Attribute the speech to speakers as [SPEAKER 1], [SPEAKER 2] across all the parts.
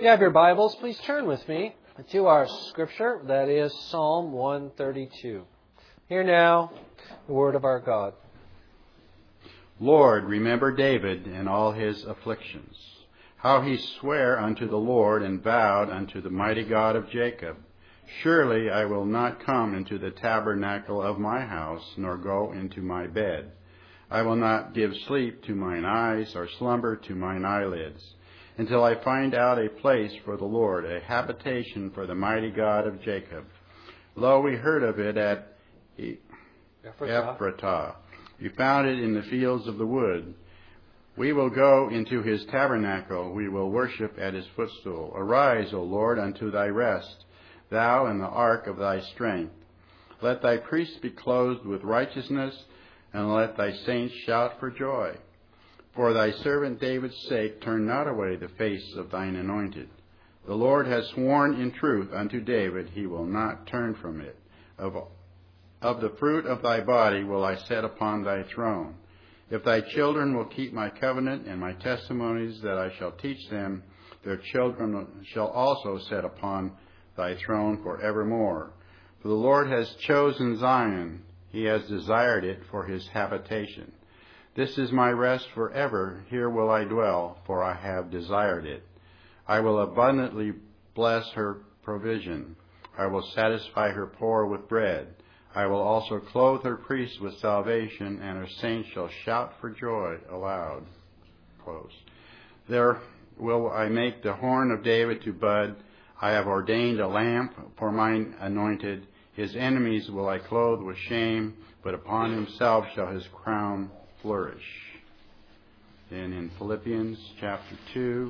[SPEAKER 1] you have your Bibles, please turn with me to our scripture, that is Psalm 132. Hear now the word of our God.
[SPEAKER 2] Lord, remember David and all his afflictions, how he sware unto the Lord and vowed unto the mighty God of Jacob, surely I will not come into the tabernacle of my house, nor go into my bed. I will not give sleep to mine eyes, or slumber to mine eyelids, until I find out a place for the Lord, a habitation for the mighty God of Jacob. Lo, we heard of it at Ephratah. We found it in the fields of the wood. We will go into his tabernacle. We will worship at his footstool. Arise, O Lord, unto thy rest, thou and the ark of thy strength. Let thy priests be clothed with righteousness, and let thy saints shout for joy. For thy servant David's sake, turn not away the face of thine anointed. The Lord has sworn in truth unto David, he will not turn from it. Of the fruit of thy body will I set upon thy throne. If thy children will keep my covenant and my testimonies that I shall teach them, their children shall also set upon thy throne forevermore. For the Lord has chosen Zion, he has desired it for his habitation. This is my rest forever, here will I dwell, for I have desired it. I will abundantly bless her provision. I will satisfy her poor with bread. I will also clothe her priests with salvation, and her saints shall shout for joy aloud. Close. There will I make the horn of David to bud. I have ordained a lamp for mine anointed. His enemies will I clothe with shame, but upon himself shall his crown flourish. Then in Philippians chapter 2,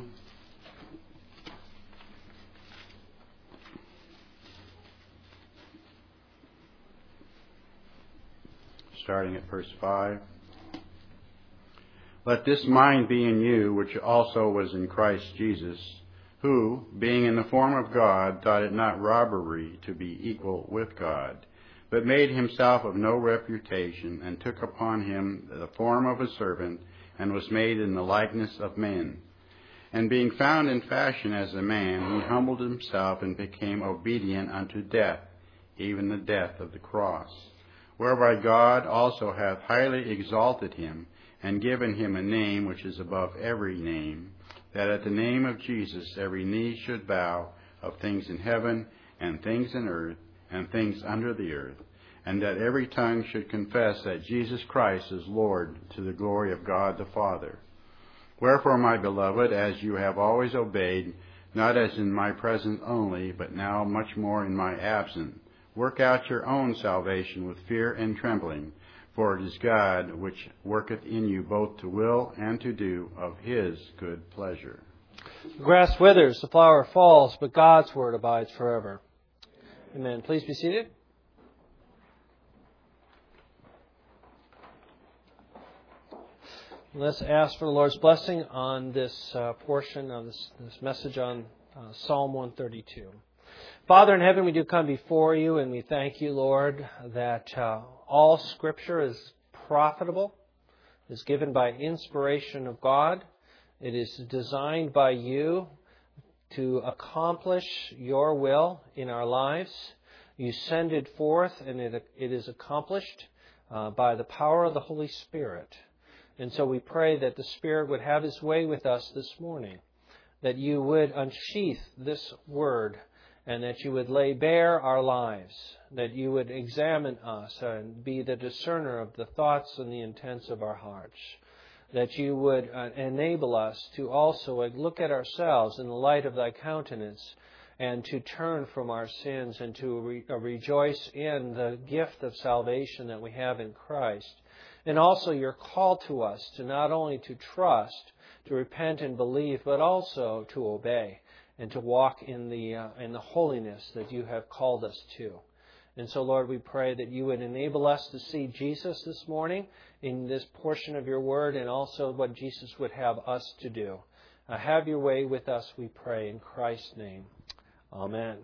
[SPEAKER 2] starting at verse 5. Let this mind be in you, which also was in Christ Jesus, who, being in the form of God, thought it not robbery to be equal with God, but made himself of no reputation, and took upon him the form of a servant, and was made in the likeness of men. And being found in fashion as a man, he humbled himself and became obedient unto death, even the death of the cross. Whereby God also hath highly exalted him, and given him a name which is above every name, that at the name of Jesus every knee should bow, of things in heaven, and things in earth, and things under the earth, and that every tongue should confess that Jesus Christ is Lord, to the glory of God the Father. Wherefore, my beloved, as you have always obeyed, not as in my presence only, but now much more in my absence, work out your own salvation with fear and trembling, for it is God which worketh in you both to will and to do of his good pleasure.
[SPEAKER 1] The grass withers, the flower falls, but God's word abides forever. Amen. Please be seated. Let's ask for the Lord's blessing on this portion of this message on Psalm 132. Father in heaven, we do come before you, and we thank you, Lord, that all Scripture is profitable, is given by inspiration of God. It is designed by you to accomplish your will in our lives. You send it forth, and it is accomplished by the power of the Holy Spirit. And so we pray that the Spirit would have his way with us this morning, that you would unsheath this word, and that you would lay bare our lives, that you would examine us and be the discerner of the thoughts and the intents of our hearts, that you would enable us to also look at ourselves in the light of thy countenance, and to turn from our sins and to rejoice in the gift of salvation that we have in Christ. And also your call to us to not only to trust, to repent and believe, but also to obey and to walk in the holiness that you have called us to. And so, Lord, we pray that you would enable us to see Jesus this morning in this portion of your word, and also what Jesus would have us to do. Have your way with us, we pray, in Christ's name. Amen.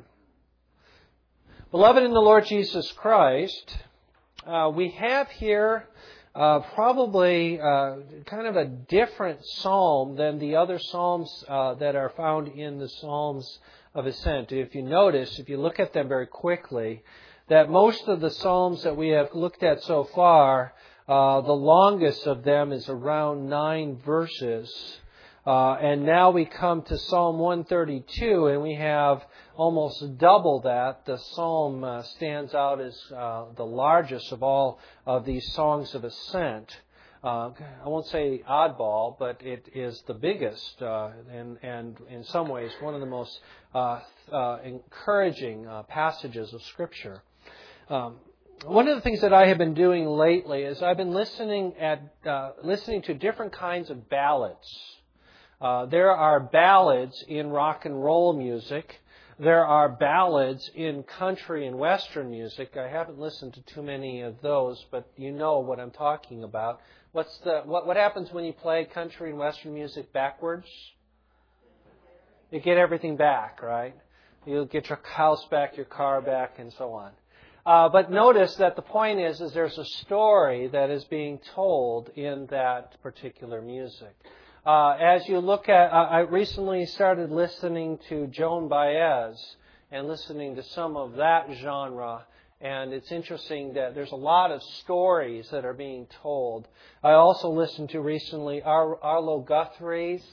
[SPEAKER 1] Beloved in the Lord Jesus Christ, we have here probably kind of a different psalm than the other psalms that are found in the Psalms of Ascent. If you notice, if you look at them very quickly, that most of the psalms that we have looked at so far, the longest of them is around 9 verses. And now we come to Psalm 132, and we have almost double that. The psalm stands out as the largest of all of these songs of ascent. I won't say oddball, but it is the biggest, and in some ways one of the most encouraging passages of Scripture. One of the things that I have been doing lately is I've been listening to different kinds of ballads. There are ballads in rock and roll music. There are ballads in country and western music. I haven't listened to too many of those, but you know what I'm talking about. What happens when you play country and western music backwards? You get everything back, right? You'll get your house back, your car back, and so on. But notice that the point is there's a story that is being told in that particular music. As you look at, I recently started listening to Joan Baez and listening to some of that genre, and it's interesting that there's a lot of stories that are being told. I also listened to recently Arlo Guthrie's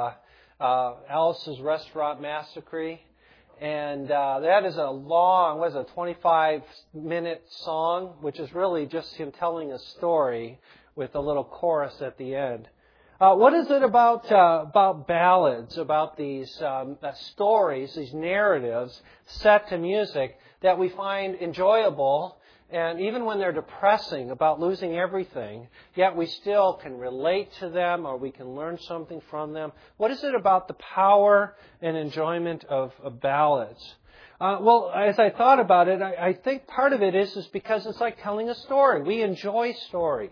[SPEAKER 1] Alice's Restaurant Massacre, and that is a long, 25-minute song, which is really just him telling a story with a little chorus at the end. What is it about ballads, about these stories, these narratives set to music that we find enjoyable, and even when they're depressing about losing everything, yet we still can relate to them or we can learn something from them? What is it about the power and enjoyment of ballads? Well, as I thought about it, I think part of it is because it's like telling a story. We enjoy stories.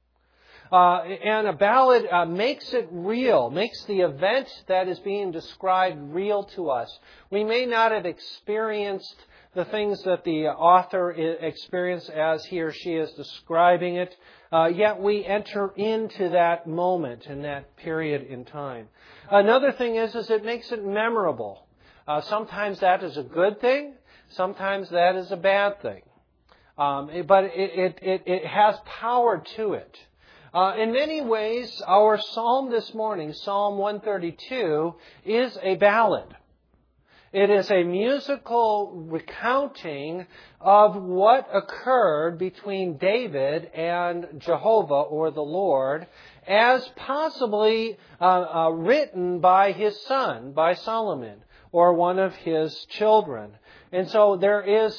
[SPEAKER 1] And a ballad makes it real, makes the event that is being described real to us. We may not have experienced the things that the author experienced as he or she is describing it, yet we enter into that moment and that period in time. Another thing is it makes it memorable. Sometimes that is a good thing, sometimes that is a bad thing. But it has power to it. In many ways, our psalm this morning, Psalm 132, is a ballad. It is a musical recounting of what occurred between David and Jehovah, or the Lord, as possibly written by his son, by Solomon, or one of his children. And so there is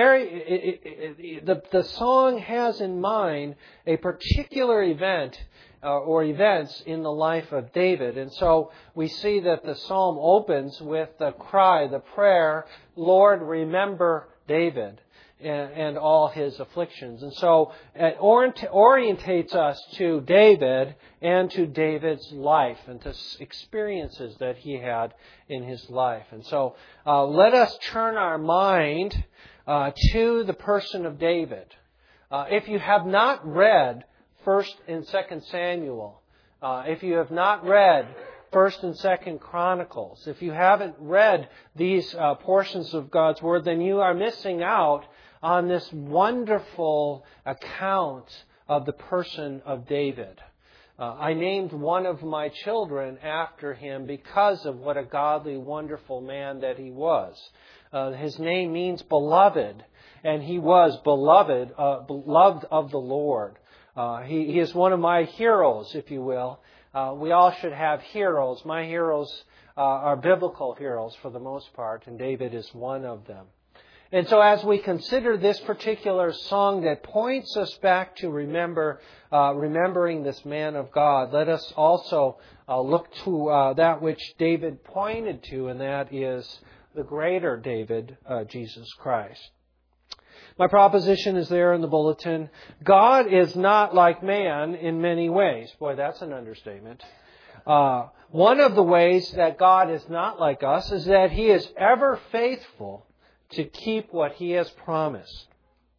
[SPEAKER 1] the song has in mind a particular event or events in the life of David. And so we see that the psalm opens with the cry, the prayer, Lord, remember David and all his afflictions. And so it orientates us to David and to David's life and to experiences that he had in his life. And so let us turn our mind to the person of David. If you have not read 1st and 2nd Samuel, if you have not read 1st and 2nd Chronicles, if you haven't read these portions of God's Word, then you are missing out on this wonderful account of the person of David. I named one of my children after him because of what a godly, wonderful man that he was. His name means beloved, and he was beloved of the Lord. He is one of my heroes, if you will. We all should have heroes. My heroes are biblical heroes for the most part, and David is one of them. And so as we consider this particular song that points us back to remembering this man of God, let us also look to that which David pointed to, and that is the greater David, Jesus Christ. My proposition is there in the bulletin. God is not like man in many ways. Boy, that's an understatement. One of the ways that God is not like us is that He is ever faithful to keep what He has promised.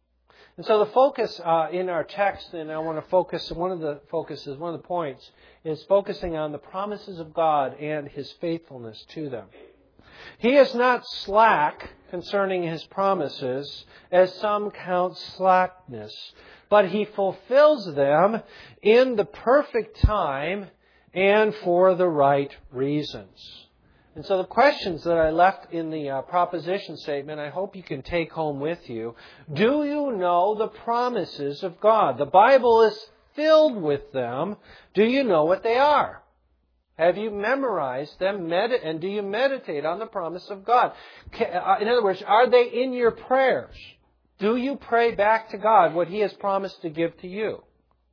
[SPEAKER 1] And so the focus in our text, and I want to focus, one of the points, is focusing on the promises of God and His faithfulness to them. He is not slack concerning His promises, as some count slackness, but He fulfills them in the perfect time and for the right reasons. And so the questions that I left in the proposition statement, I hope you can take home with you. Do you know the promises of God? The Bible is filled with them. Do you know what they are? Have you memorized them? And do you meditate on the promise of God? In other words, are they in your prayers? Do you pray back to God what He has promised to give to you?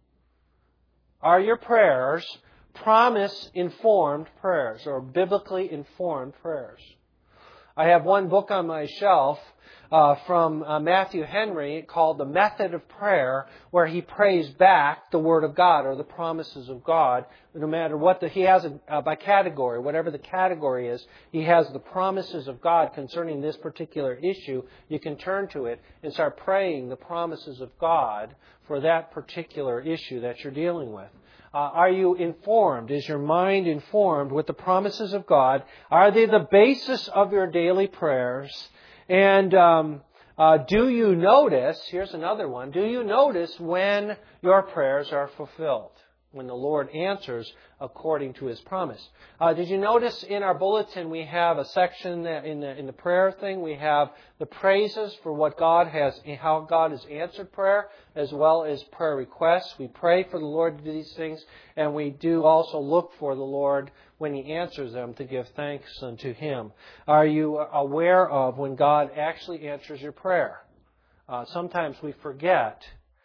[SPEAKER 1] Are your prayers promise-informed prayers or biblically informed prayers? I have one book on my shelf from Matthew Henry called The Method of Prayer, where he prays back the Word of God or the promises of God, no matter what he has by category, whatever the category is, he has the promises of God concerning this particular issue. You can turn to it and start praying the promises of God for that particular issue that you're dealing with. Are you informed? Is your mind informed with the promises of God? Are they the basis of your daily prayers? And do you notice, here's another one, do you notice when your prayers are fulfilled? When the Lord answers according to His promise. Did you notice in our bulletin we have a section in the prayer thing? We have the praises for what God has, how God has answered prayer, as well as prayer requests. We pray for the Lord to do these things, and we do also look for the Lord when He answers them to give thanks unto Him. Are you aware of when God actually answers your prayer? Sometimes we forget.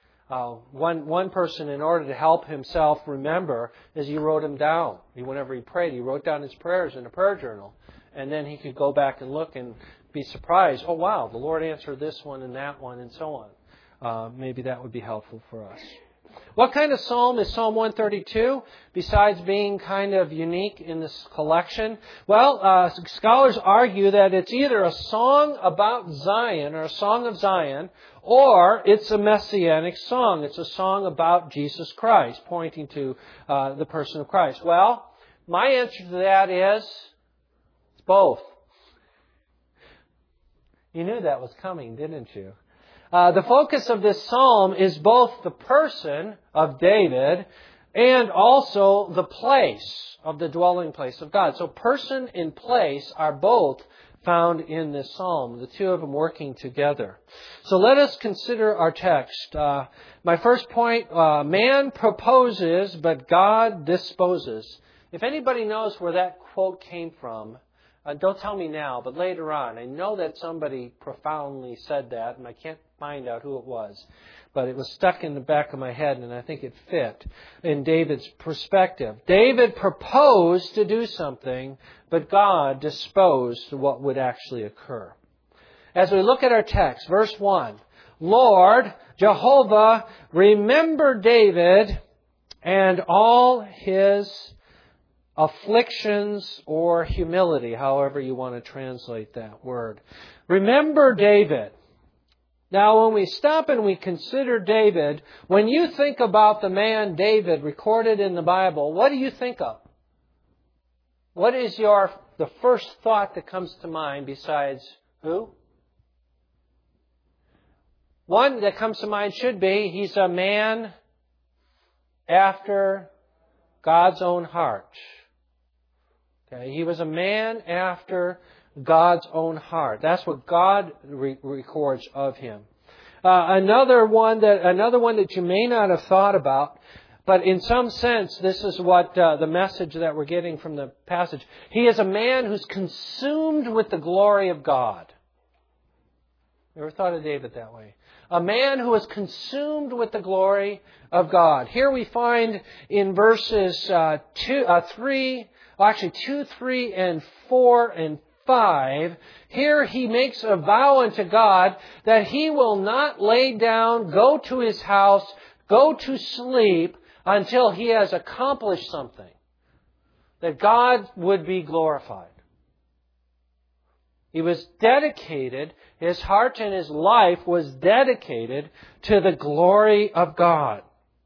[SPEAKER 1] One person, in order to help himself remember, is he wrote them down. Whenever he prayed, he wrote down his prayers in a prayer journal. And then he could go back and look and be surprised. Oh, wow, the Lord answered this one and that one and so on. Maybe that would be helpful for us. What kind of psalm is Psalm 132, besides being kind of unique in this collection? Well, scholars argue that it's either a song about Zion or a song of Zion, or it's a messianic song. It's a song about Jesus Christ, pointing to the person of Christ. Well, my answer to that is it's both. You knew that was coming, didn't you? The focus of this psalm is both the person of David and also the place of the dwelling place of God. So person and place are both found in this psalm, the two of them working together. So let us consider our text. My first point, man proposes, but God disposes. If anybody knows where that quote came from, don't tell me now, but later on. I know that somebody profoundly said that, and I can't find out who it was. But it was stuck in the back of my head, and I think it fit in David's perspective. David proposed to do something, but God disposed to what would actually occur. As we look at our text, verse 1, Lord, Jehovah, remember David and all his afflictions or humility, however you want to translate that word. Remember David. Now, when we stop and we consider David, when you think about the man David recorded in the Bible, what do you think of? What is the first thought that comes to mind besides who? One that comes to mind should be, he's a man after God's own heart. Okay, he was a man after God's own heart. That's what God records of him. Another one that you may not have thought about, but in some sense, this is what the message that we're getting from the passage. He is a man who's consumed with the glory of God. Never thought of David that way. A man who is consumed with the glory of God. Here we find in verses 2, 3, and 4, and 5, here he makes a vow unto God that he will not lay down, go to his house, go to sleep until he has accomplished something. That God would be glorified. He was dedicated, his heart and his life was dedicated to the glory of God.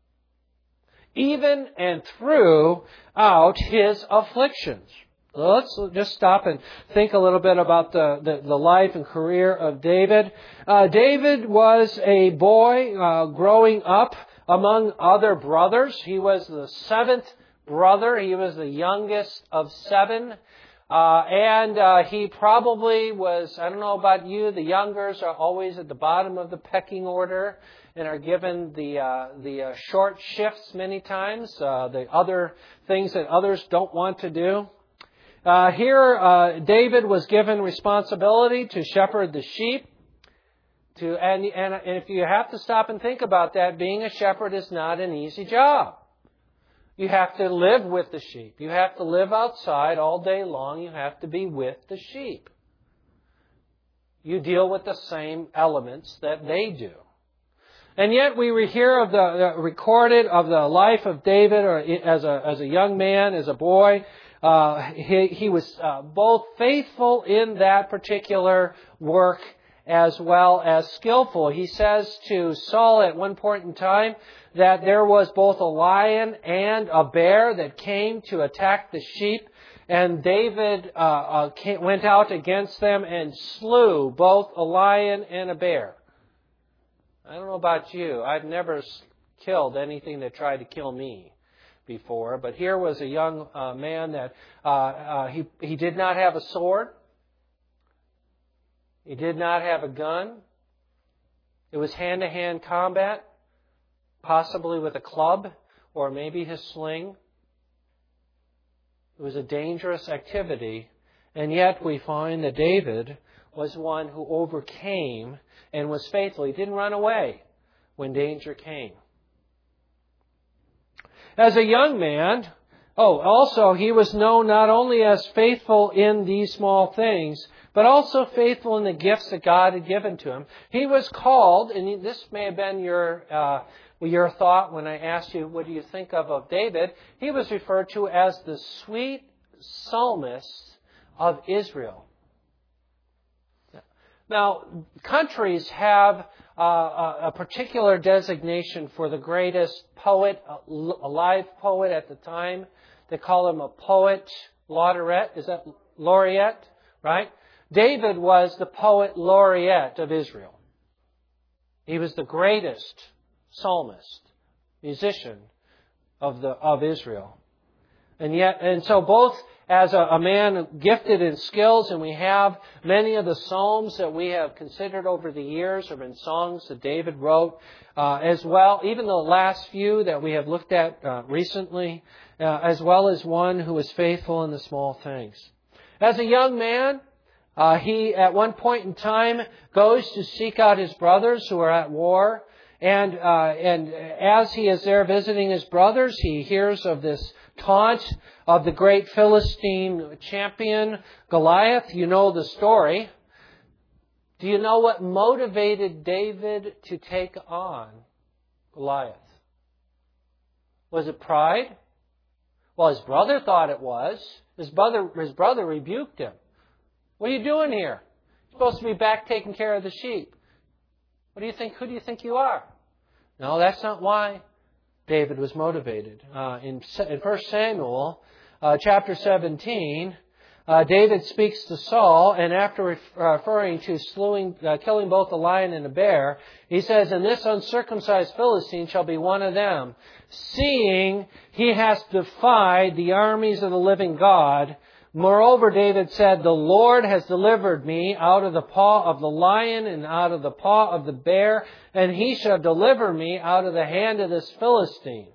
[SPEAKER 1] Even and throughout his afflictions. Let's just stop and think a little bit about the life and career of David. David was a boy growing up among other brothers. He was the seventh brother. He was the youngest of seven. And he probably was, I don't know about you, the youngers are always at the bottom of the pecking order and are given the short shifts many times, the other things that others don't want to do. Here, David was given responsibility to shepherd the sheep. And if you have to stop and think about that, being a shepherd is not an easy job. You have to live with the sheep. You have to live outside all day long. You have to be with the sheep. You deal with the same elements that they do. And yet we hear of recorded of the life of David or as a young man, as a boy. He was both faithful in that particular work as well as skillful. He says to Saul at one point in time that there was both a lion and a bear that came to attack the sheep, and David went out against them and slew both a lion and a bear. I don't know about you. I've never killed anything that tried to kill me before, but here was a young man that he did not have a sword. He did not have a gun. It was hand-to-hand combat, possibly with a club or maybe his sling. It was a dangerous activity, and yet we find that David was one who overcame and was faithful. He didn't run away when danger came. As a young man, also he was known not only as faithful in these small things, but also faithful in the gifts that God had given to him. He was called, and this may have been your thought when I asked you, what do you think of David? He was referred to as the sweet psalmist of Israel. Now, countries have a particular designation for the greatest poet, a live poet at the time. They call him a poet laureate. Is that laureate? Right? David was the poet laureate of Israel. He was the greatest psalmist, musician of Israel. And so both as a man gifted in skills, and we have many of the psalms that we have considered over the years have been songs that David wrote as well. Even the last few that we have looked at recently, as well as one who was faithful in the small things. As a young man, he at one point in time goes to seek out his brothers who are at war. And as he is there visiting his brothers, he hears of this taunt of the great Philistine champion, Goliath. You know the story. Do you know what motivated David to take on Goliath? Was it pride? Well, his brother thought it was. His brother rebuked him. What are you doing here? You're supposed to be back taking care of the sheep. What do you think? Who do you think you are? No, that's not why David was motivated. In 1 Samuel chapter 17, David speaks to Saul, and after referring to killing both a lion and a bear, he says, "And this uncircumcised Philistine shall be one of them, seeing he has defied the armies of the living God. Moreover, David said, the Lord has delivered me out of the paw of the lion and out of the paw of the bear, and he shall deliver me out of the hand of this Philistine."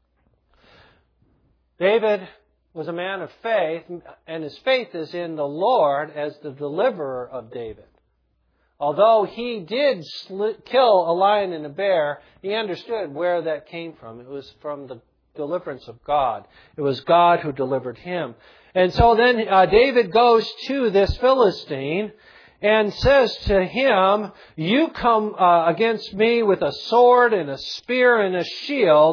[SPEAKER 1] David was a man of faith, and his faith is in the Lord as the deliverer of David. Although he did kill a lion and a bear, he understood where that came from. It was from the deliverance of God. It was God who delivered him. And so then David goes to this Philistine and says to him, "You come against me with a sword and a spear and a shield,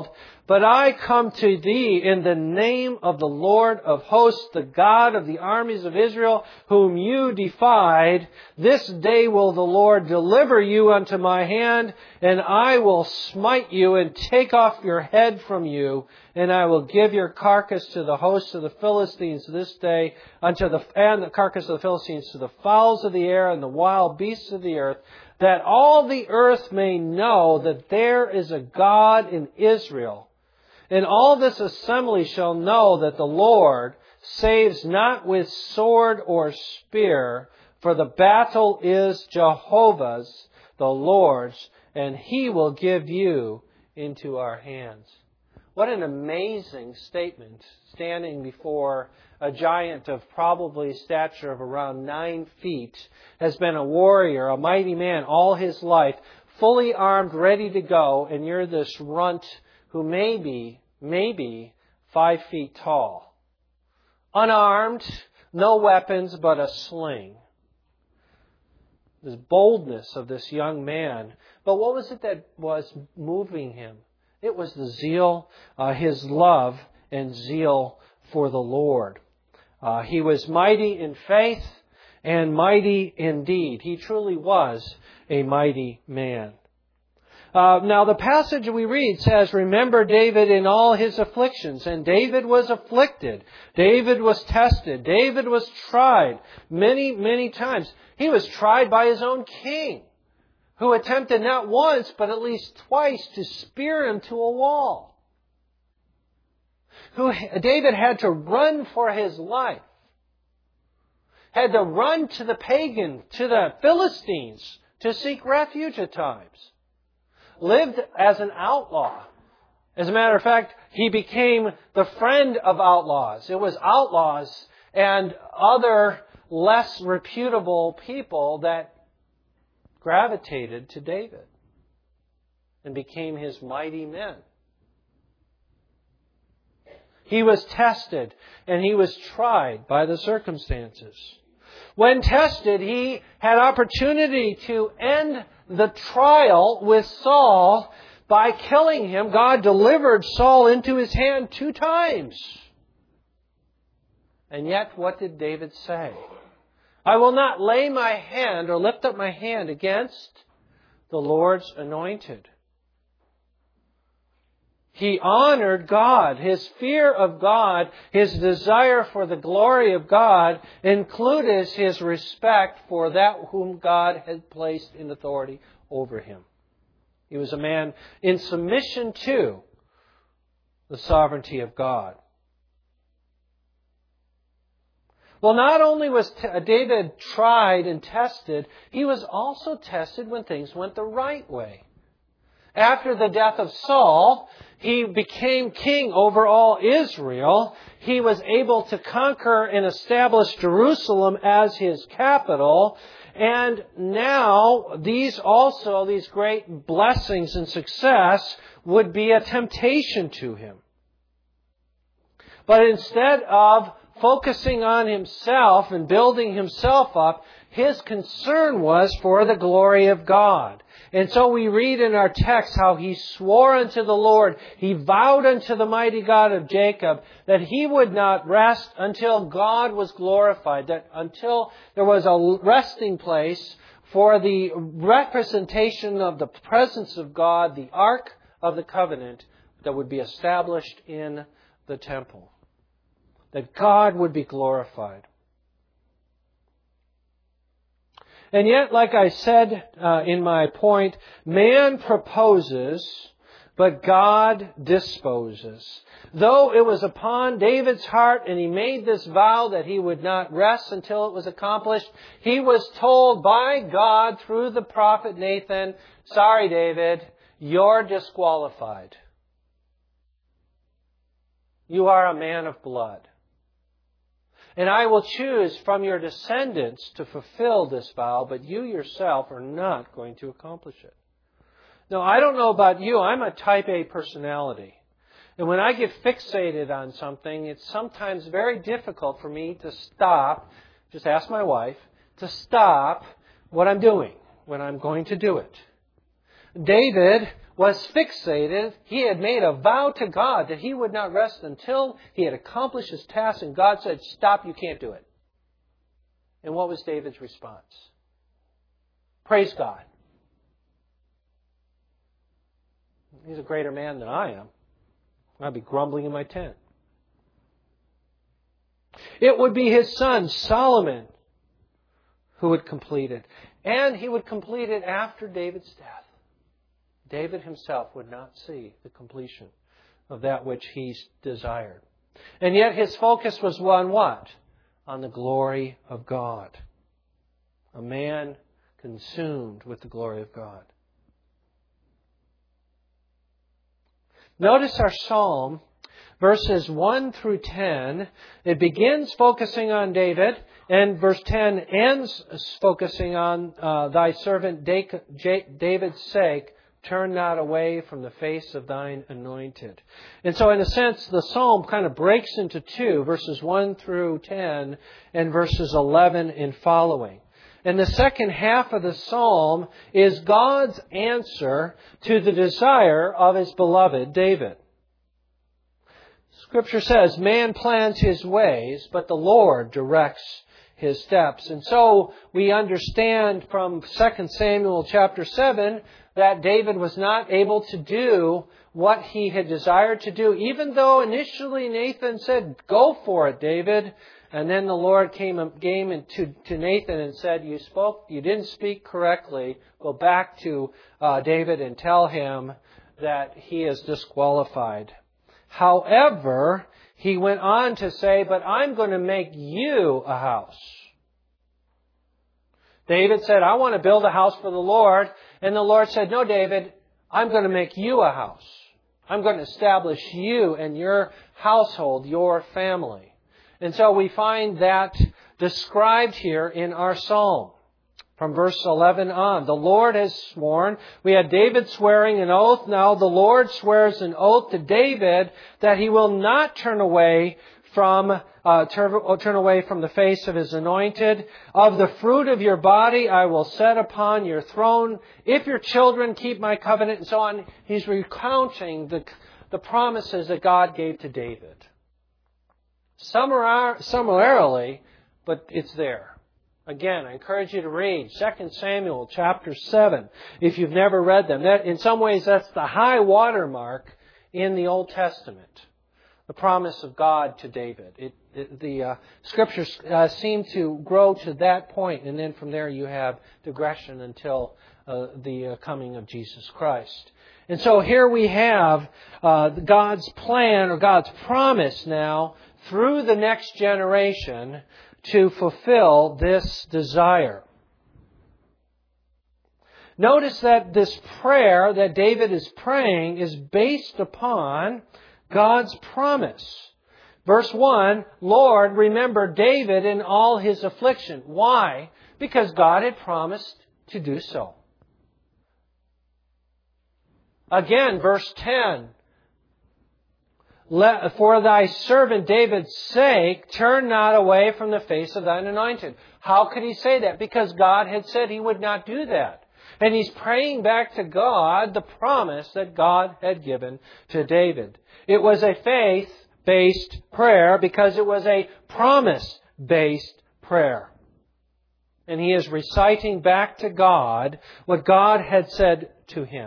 [SPEAKER 1] But I come to thee in the name of the Lord of hosts, the God of the armies of Israel, whom you defied. This day will the Lord deliver you unto my hand, and I will smite you and take off your head from you, and I will give your carcass to the hosts of the Philistines this day, and the carcass of the Philistines to the fowls of the air and the wild beasts of the earth, that all the earth may know that there is a God in Israel. And all this assembly shall know that the Lord saves not with sword or spear, for the battle is Jehovah's, the Lord's, and He will give you into our hands. What an amazing statement, standing before a giant of probably stature of around 9 feet, has been a warrior, a mighty man all his life, fully armed, ready to go, and you're this runt who maybe 5 feet tall. Unarmed, no weapons but a sling. This boldness of this young man. But what was it that was moving him? It was the zeal, his love and zeal for the Lord. He was mighty in faith and mighty in deed. He truly was a mighty man. Now the passage we read says, remember David in all his afflictions. And David was afflicted. David was tested. David was tried many, many times. He was tried by his own king, who attempted not once, but at least twice to spear him to a wall. David had to run for his life. Had to run to the Philistines to seek refuge at times. Lived as an outlaw. As a matter of fact, he became the friend of outlaws. It was outlaws and other less reputable people that gravitated to David and became his mighty men. He was tested and he was tried by the circumstances. When tested, he had opportunity to end the trial with Saul by killing him. God delivered Saul into his hand 2 times. And yet, what did David say? I will not lay my hand or lift up my hand against the Lord's anointed. He honored God. His fear of God, his desire for the glory of God, included his respect for that whom God had placed in authority over him. He was a man in submission to the sovereignty of God. Well, not only was David tried and tested, he was also tested when things went the right way. After the death of Saul, he became king over all Israel. He was able to conquer and establish Jerusalem as his capital. And now, these great blessings and success would be a temptation to him. But instead of focusing on himself and building himself up, his concern was for the glory of God. And so we read in our text how he swore unto the Lord, he vowed unto the mighty God of Jacob that he would not rest until God was glorified, that until there was a resting place for the representation of the presence of God, the Ark of the Covenant that would be established in the temple. That God would be glorified. And yet, like I said in my point, man proposes, but God disposes. Though it was upon David's heart and he made this vow that he would not rest until it was accomplished, he was told by God through the prophet Nathan, sorry David, you're disqualified. You are a man of blood. And I will choose from your descendants to fulfill this vow, but you yourself are not going to accomplish it. Now, I don't know about you, I'm a type A personality. And when I get fixated on something, it's sometimes very difficult for me to stop, just ask my wife, to stop what I'm doing when I'm going to do it. David was fixated. He had made a vow to God that he would not rest until he had accomplished his task. And God said, stop, you can't do it. And what was David's response? Praise God. He's a greater man than I am. I'd be grumbling in my tent. It would be his son, Solomon, who would complete it. And he would complete it after David's death. David himself would not see the completion of that which he desired. And yet his focus was on what? On the glory of God. A man consumed with the glory of God. Notice our psalm, verses 1 through 10. It begins focusing on David, and verse 10 ends focusing on thy servant David's sake. Turn not away from the face of thine anointed. And so in a sense, the psalm kind of breaks into two, verses 1 through 10 and verses 11 and following. And the second half of the psalm is God's answer to the desire of his beloved David. Scripture says, man plans his ways, but the Lord directs his steps. And so we understand from 2 Samuel chapter 7 that David was not able to do what he had desired to do, even though initially Nathan said, go for it, David. And then the Lord came to Nathan and said, you didn't speak correctly. Go back to David and tell him that he is disqualified. However, he went on to say, but I'm going to make you a house. David said, I want to build a house for the Lord. And the Lord said, no, David, I'm going to make you a house. I'm going to establish you and your household, your family. And so we find that described here in our psalm. From verse 11 on, the Lord has sworn. We had David swearing an oath. Now the Lord swears an oath to David that he will not turn away from the face of his anointed. Of the fruit of your body I will set upon your throne. If your children keep my covenant, and so on. He's recounting the promises that God gave to David. Summarily, but it's there. Again, I encourage you to read 2 Samuel chapter 7 if you've never read them. That, in some ways, that's the high watermark in the Old Testament. The promise of God to David. The Scriptures seem to grow to that point, and then from there you have digression until the coming of Jesus Christ. And so here we have God's plan or God's promise now through the next generation to fulfill this desire. Notice that this prayer that David is praying is based upon God's promise. Verse 1, Lord, remember David in all his affliction. Why? Because God had promised to do so. Again, verse 10, for thy servant David's sake, turn not away from the face of thine anointed. How could he say that? Because God had said he would not do that. And he's praying back to God the promise that God had given to David. It was a faith-based prayer because it was a promise-based prayer. And he is reciting back to God what God had said to him.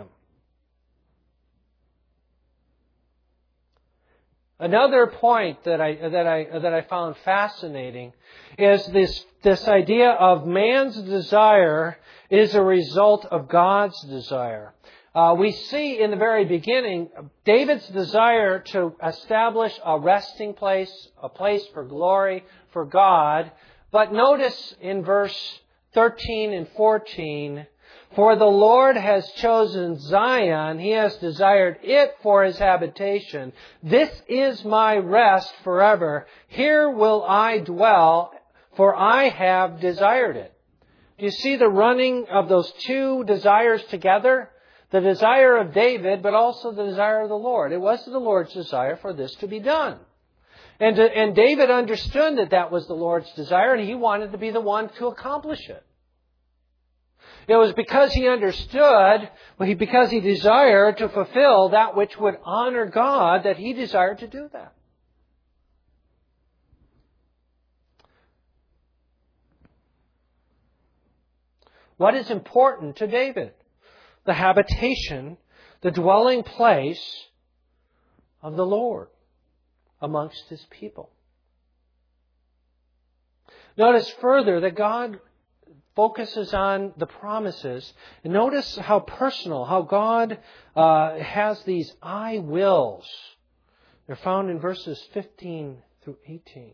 [SPEAKER 1] Another point that I found fascinating is this idea of man's desire is a result of God's desire. We see in the very beginning David's desire to establish a resting place, a place for glory for God. But notice in verse 13 and 14, for the Lord has chosen Zion, He has desired it for His habitation. This is my rest forever. Here will I dwell, for I have desired it. Do you see the running of those two desires together? The desire of David, but also the desire of the Lord. It was the Lord's desire for this to be done. And David understood that was the Lord's desire, and he wanted to be the one to accomplish it. It was because he understood, because he desired to fulfill that which would honor God, that he desired to do that. What is important to David? The habitation, the dwelling place of the Lord amongst His people. Notice further that God focuses on the promises. And notice how personal, how God has these I wills. They're found in verses 15 through 18.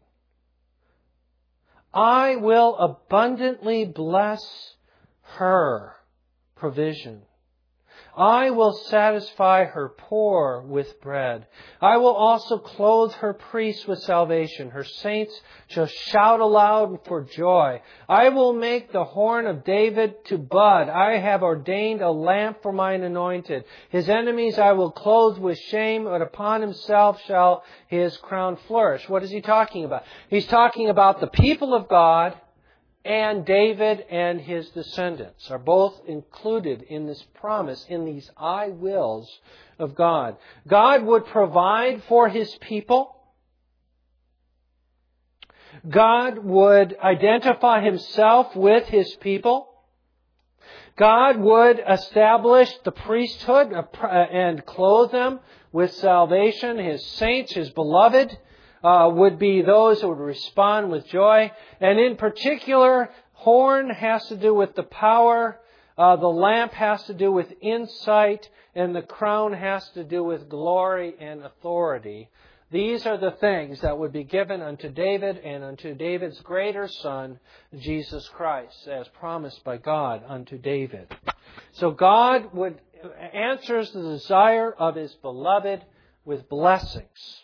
[SPEAKER 1] I will abundantly bless her provision. I will satisfy her poor with bread. I will also clothe her priests with salvation. Her saints shall shout aloud for joy. I will make the horn of David to bud. I have ordained a lamp for mine anointed. His enemies I will clothe with shame, but upon himself shall his crown flourish. What is he talking about? He's talking about the people of God, and David and his descendants are both included in this promise, in these I wills of God. God would provide for His people. God would identify Himself with His people. God would establish the priesthood and clothe them with salvation. His saints, His beloved, would be those who would respond with joy. And in particular, horn has to do with the power, the lamp has to do with insight, and the crown has to do with glory and authority. These are the things that would be given unto David and unto David's greater son, Jesus Christ, as promised by God unto David. So God answers the desire of His beloved with blessings.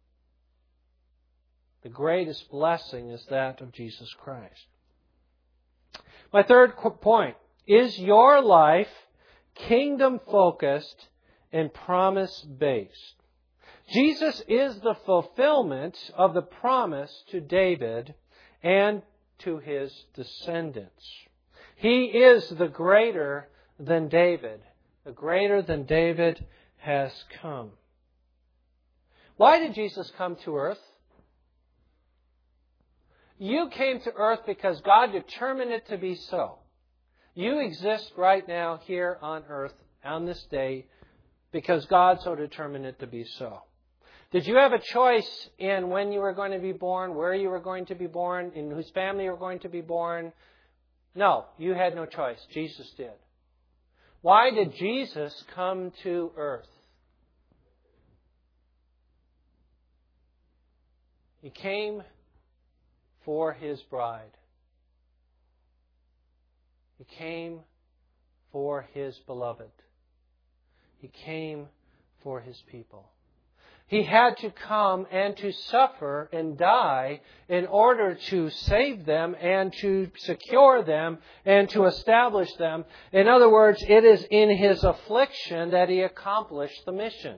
[SPEAKER 1] The greatest blessing is that of Jesus Christ. My third point, is your life kingdom-focused and promise-based? Jesus is the fulfillment of the promise to David and to his descendants. He is the greater than David. The greater than David has come. Why did Jesus come to earth? You came to earth because God determined it to be so. You exist right now here on earth on this day because God so determined it to be so. Did you have a choice in when you were going to be born, where you were going to be born, in whose family you were going to be born? No, you had no choice. Jesus did. Why did Jesus come to earth? He came for His bride. He came for His beloved. He came for His people. He had to come and to suffer and die in order to save them and to secure them and to establish them. In other words, it is in His affliction that He accomplished the mission.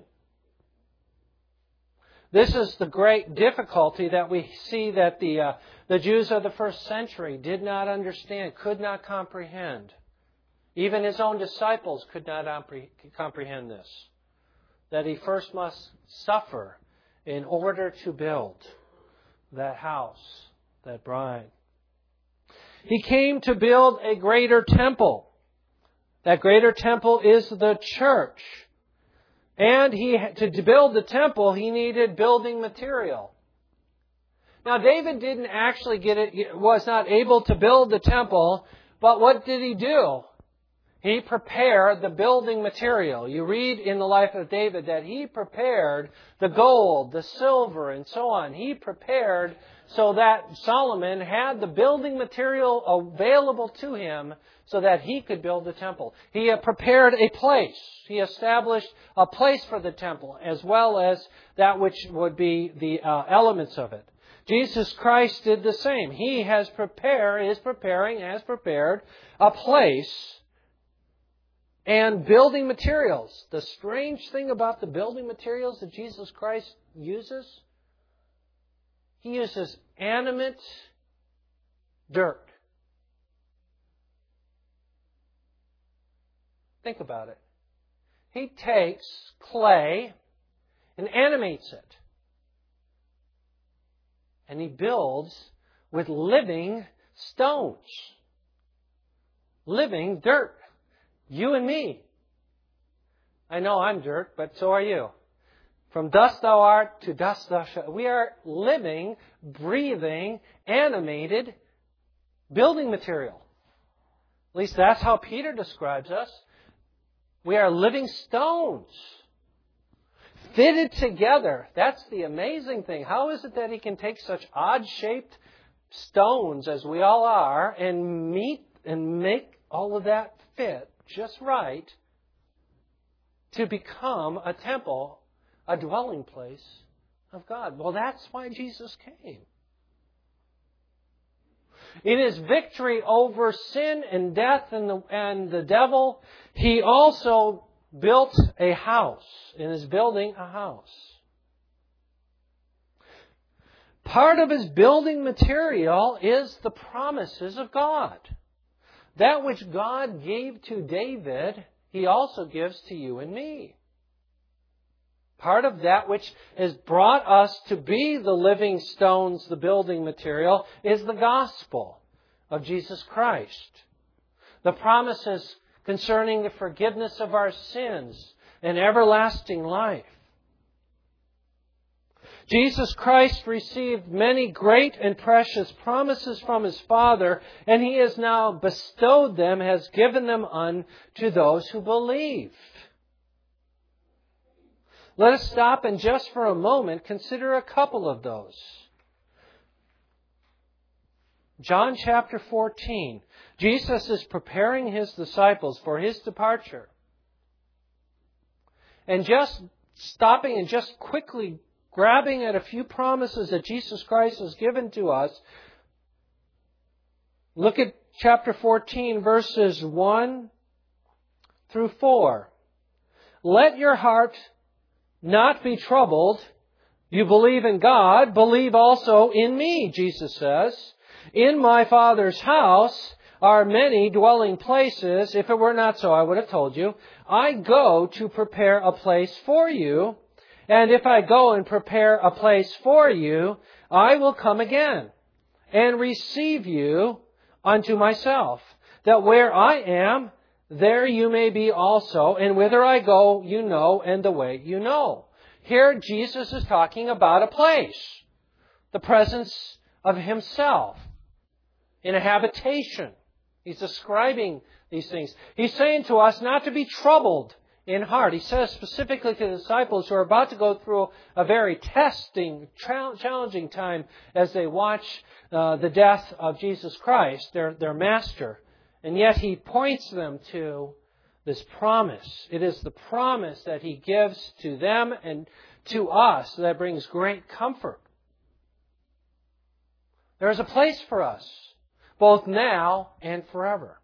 [SPEAKER 1] This is the great difficulty that we see that the Jews of the first century did not understand, could not comprehend. Even His own disciples could not comprehend this. That He first must suffer in order to build that house, that bride. He came to build a greater temple. That greater temple is the church. And to build the temple, He needed building material. Now, David didn't actually was not able to build the temple, but what did he do? He prepared the building material. You read in the life of David that he prepared the gold, the silver, and so on. He prepared so that Solomon had the building material available to him so that he could build the temple. He prepared a place. He established a place for the temple as well as that which would be the elements of it. Jesus Christ did the same. He has prepared a place and building materials. The strange thing about the building materials that Jesus Christ uses, He uses animate dirt. Think about it. He takes clay and animates it. And He builds with living stones. Living dirt. You and me. I know I'm dirt, but so are you. From dust thou art, to dust thou shalt. We are living, breathing, animated building material. At least that's how Peter describes us. We are living stones. Fitted together. That's the amazing thing. How is it that He can take such odd-shaped stones, as we all are, and make all of that fit just right to become a temple, a dwelling place of God? Well, that's why Jesus came. In His victory over sin and death and the devil, He also built a house and is building a house. Part of His building material is the promises of God. That which God gave to David, He also gives to you and me. Part of that which has brought us to be the living stones, the building material, is the gospel of Jesus Christ. The promises concerning the forgiveness of our sins and everlasting life. Jesus Christ received many great and precious promises from His Father, and He has now bestowed them, has given them unto those who believe. Let us stop and just for a moment consider a couple of those. John chapter 14. Jesus is preparing His disciples for His departure. And just stopping and just quickly grabbing at a few promises that Jesus Christ has given to us. Look at chapter 14, verses 1 through 4. Let your heart not be troubled. You believe in God, believe also in me, Jesus says. In my Father's house are many dwelling places. If it were not so, I would have told you. I go to prepare a place for you. And if I go and prepare a place for you, I will come again and receive you unto myself, that where I am, there you may be also, and whither I go, you know, and the way you know. Here Jesus is talking about a place, the presence of Himself in a habitation. He's describing these things. He's saying to us not to be troubled in heart. He says specifically to the disciples who are about to go through a very testing, challenging time as they watch the death of Jesus Christ, their Master. And yet He points them to this promise. It is the promise that He gives to them and to us that brings great comfort. There is a place for us, both now and forever.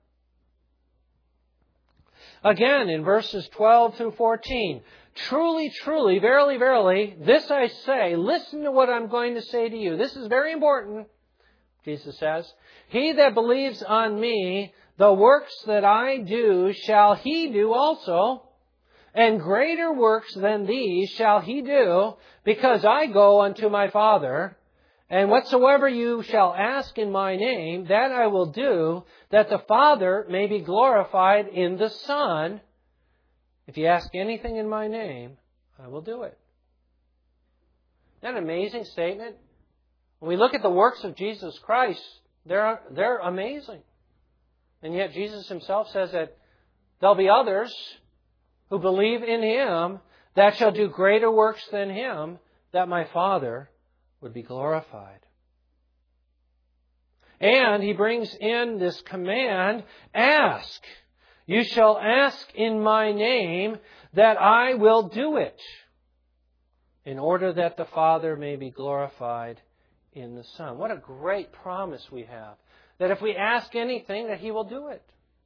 [SPEAKER 1] Again, in verses 12 through 14, truly, truly, verily, verily, this I say, listen to what I'm going to say to you. This is very important, Jesus says. He that believes on me, the works that I do shall he do also, and greater works than these shall he do, because I go unto my Father. And whatsoever you shall ask in my name, that I will do, that the Father may be glorified in the Son. If you ask anything in my name, I will do it. Isn't that an amazing statement? When we look at the works of Jesus Christ, they're amazing. And yet Jesus Himself says that there'll be others who believe in Him that shall do greater works than Him, that my Father would be glorified. And He brings in this command, ask. You shall ask in my name, that I will do it, in order that the Father may be glorified in the Son. What a great promise we have, that if we ask anything, that He will do it.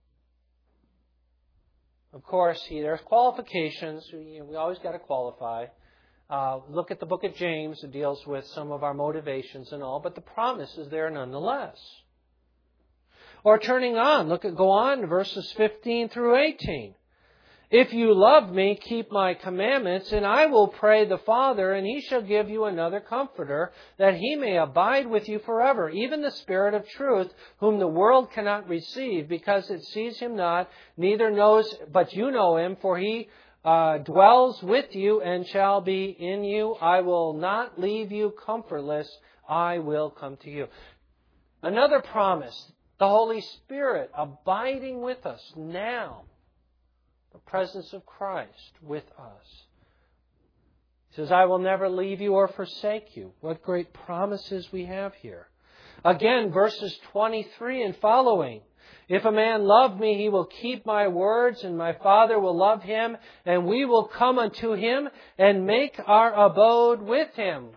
[SPEAKER 1] Of course, there's qualifications. We always got to qualify. Look at the book of James. It deals with some of our motivations and all, but the promise is there nonetheless. Or turning on, go on to verses 15 through 18. If you love me, keep my commandments, and I will pray the Father, and he shall give you another Comforter, that he may abide with you forever, even the Spirit of truth, whom the world cannot receive, because it sees him not, neither knows, but you know him, for he dwells with you and shall be in you. I will not leave you comfortless. I will come to you. Another promise, the Holy Spirit abiding with us now. The presence of Christ with us. He says, I will never leave you or forsake you. What great promises we have here. Again, verses 23 and following. If a man love me, he will keep my words, and my Father will love him, and we will come unto him and make our abode with him.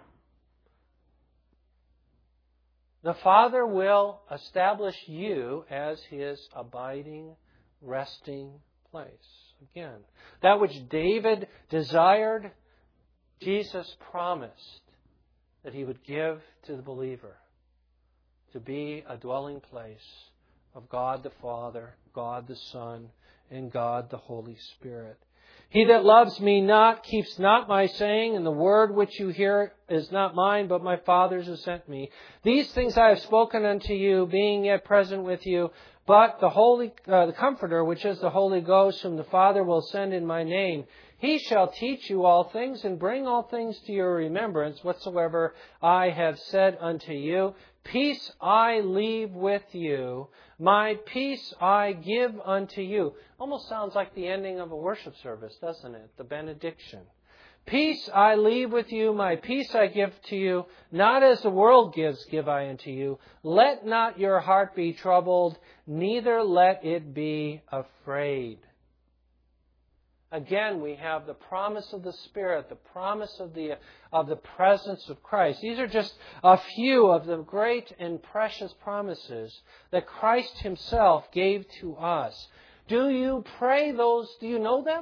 [SPEAKER 1] The Father will establish you as his abiding, resting place. Again, that which David desired, Jesus promised that he would give to the believer, to be a dwelling place of God the Father, God the Son, and God the Holy Spirit. He that loves me not keeps not my saying, and the word which you hear is not mine, but my Father's who sent me. These things I have spoken unto you, being yet present with you. But the Comforter, which is the Holy Ghost, whom the Father will send in my name, he shall teach you all things, and bring all things to your remembrance, whatsoever I have said unto you. Peace I leave with you, my peace I give unto you. Almost sounds like the ending of a worship service, doesn't it? The benediction. Peace I leave with you, my peace I give to you. Not as the world gives, give I unto you. Let not your heart be troubled, neither let it be afraid. Again, we have the promise of the Spirit, the promise of the presence of Christ. These are just a few of the great and precious promises that Christ himself gave to us. Do you pray those? Do you know them?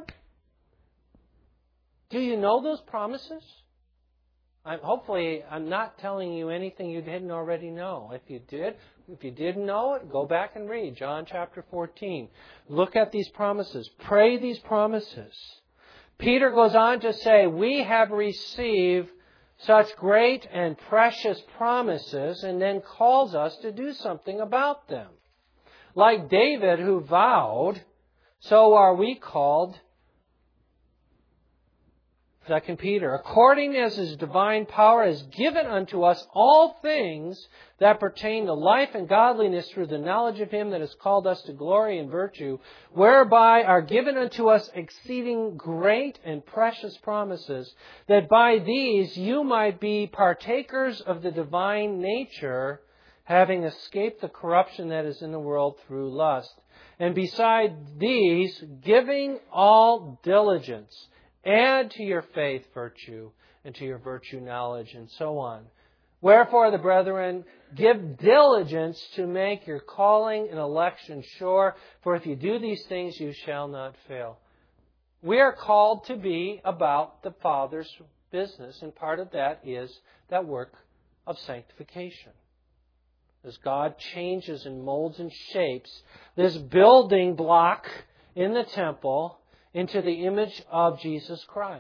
[SPEAKER 1] Do you know those promises? Hopefully, I'm not telling you anything you didn't already know. If you didn't know it, go back and read John chapter 14. Look at these promises. Pray these promises. Peter goes on to say, we have received such great and precious promises, and then calls us to do something about them. Like David, who vowed, so are we called. 2 Peter, according as his divine power has given unto us all things that pertain to life and godliness through the knowledge of him that has called us to glory and virtue, whereby are given unto us exceeding great and precious promises, that by these you might be partakers of the divine nature, having escaped the corruption that is in the world through lust. And beside these, giving all diligence, add to your faith virtue, and to your virtue knowledge, and so on. Wherefore, the brethren, give diligence to make your calling and election sure, for if you do these things, you shall not fail. We are called to be about the Father's business, and part of that is that work of sanctification. As God changes and molds and shapes this building block in the temple into the image of Jesus Christ.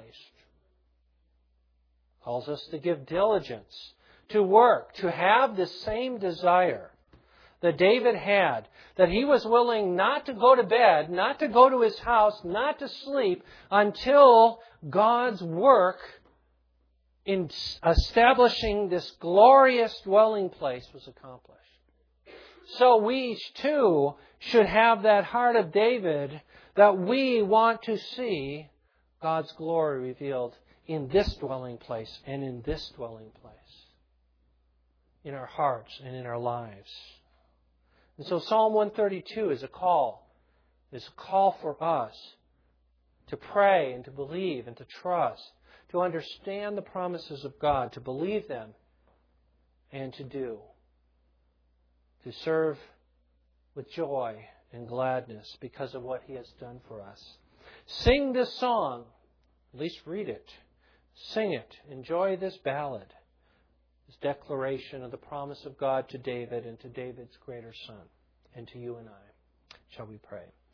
[SPEAKER 1] Calls us to give diligence, to work, to have the same desire that David had, that he was willing not to go to bed, not to go to his house, not to sleep until God's work in establishing this glorious dwelling place was accomplished. So we too should have that heart of David, that we want to see God's glory revealed in this dwelling place and in this dwelling place, in our hearts and in our lives. And so Psalm 132 is a call for us to pray and to believe and to trust, to understand the promises of God, to believe them and to do, to serve with joy and gladness because of what He has done for us. Sing this song, at least read it, sing it, enjoy this ballad, this declaration of the promise of God to David and to David's greater son, and to you and I. Shall we pray?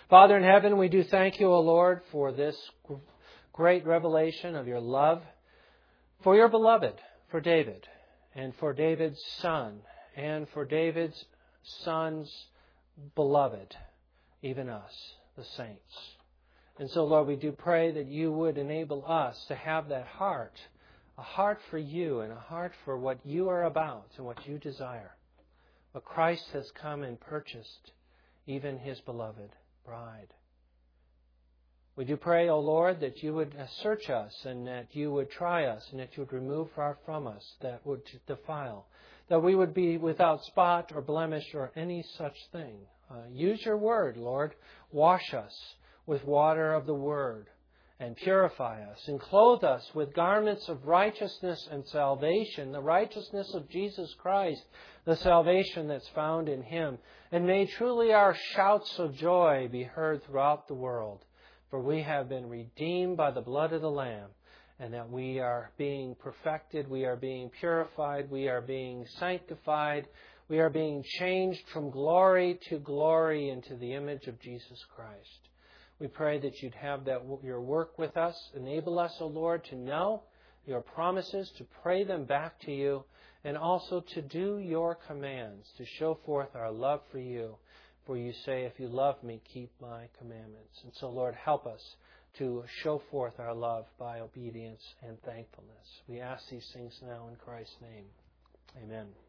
[SPEAKER 1] Father in heaven, we do thank you, O Lord, for this great revelation of your love for your beloved, for David, and for David's son, and for David's son's beloved, even us, the saints. And so, Lord, we do pray that you would enable us to have that heart, a heart for you and a heart for what you are about and what you desire. What Christ has come and purchased, even his beloved bride. We do pray, O Lord, that you would search us and that you would try us and that you would remove from us that would defile, that we would be without spot or blemish or any such thing. Use your word, Lord. Wash us with water of the word and purify us and clothe us with garments of righteousness and salvation, the righteousness of Jesus Christ, the salvation that's found in him. And may truly our shouts of joy be heard throughout the world. For we have been redeemed by the blood of the Lamb, and that we are being perfected, we are being purified, we are being sanctified, we are being changed from glory to glory into the image of Jesus Christ. We pray that you'd have your work with us. Enable us, O Lord, to know your promises, to pray them back to you, and also to do your commands, to show forth our love for you. For you say, if you love me, keep my commandments. And so, Lord, help us to show forth our love by obedience and thankfulness. We ask these things now in Christ's name. Amen.